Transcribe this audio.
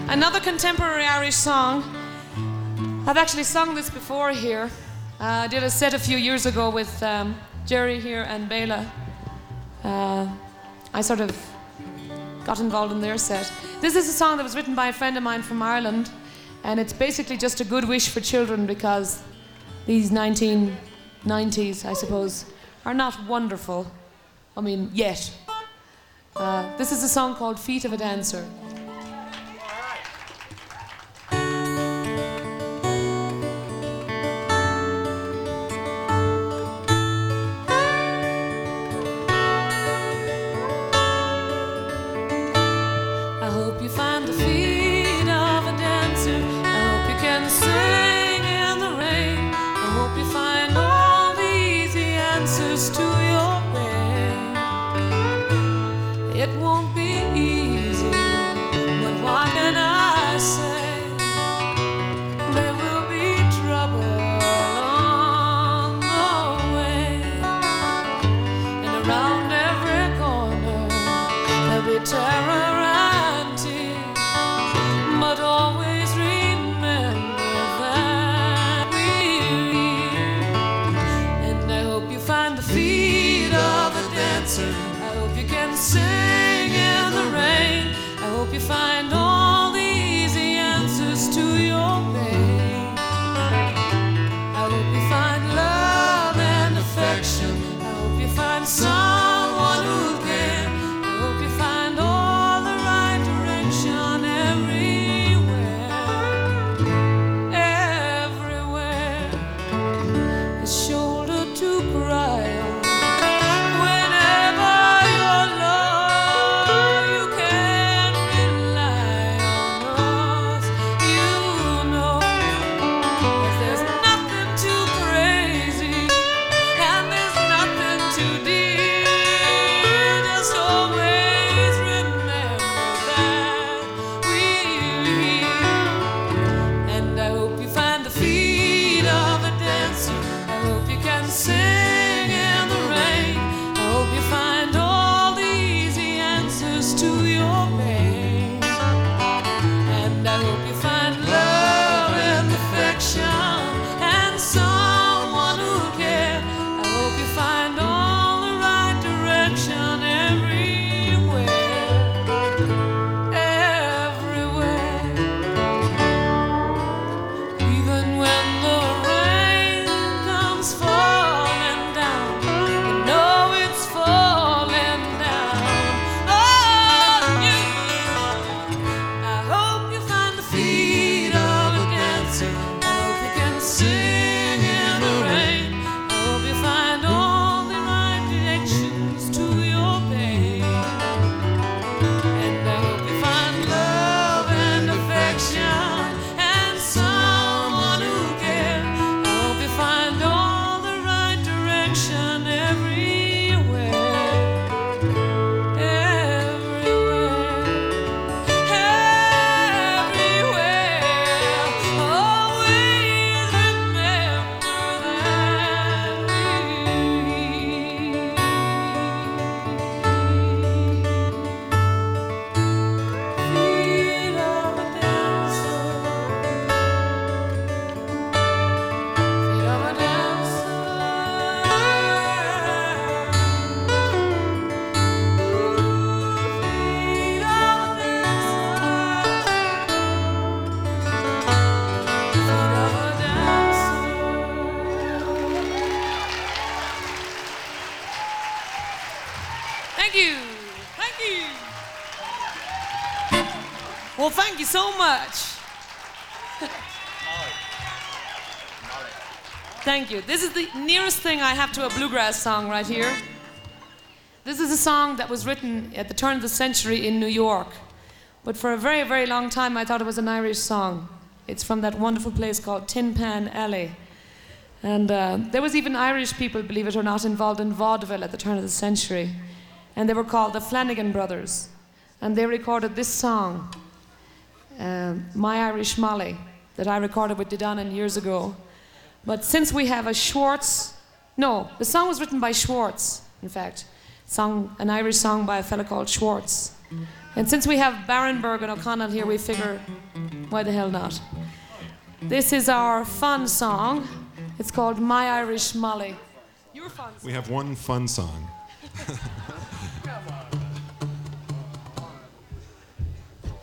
Another contemporary Irish song. I've actually sung this before here. I did a set a few years ago with Jerry here and Bela. I sort of got involved in their set. This is a song that was written by a friend of mine from Ireland, and it's basically just a good wish for children because these 1990s, I suppose, are not wonderful. I mean, yet. This is a song called Feet of a Dancer. Well, thank you so much. Thank you. This is the nearest thing I have to a bluegrass song right here. This is a song that was written at the turn of the century in New York. But for a very, very long time, I thought it was an Irish song. It's from that wonderful place called Tin Pan Alley. And there was even Irish people, believe it or not, involved in vaudeville at the turn of the century. And they were called the Flanagan Brothers. And they recorded this song, My Irish Molly, that I recorded with Dedanan years ago. But since we have a Schwartz, no, the song was written by Schwartz, in fact. An Irish song by a fellow called Schwartz. And since we have Barenberg and O'Connell here, we figure, why the hell not? This is our fun song. It's called My Irish Molly. Your fun song. We have one fun song.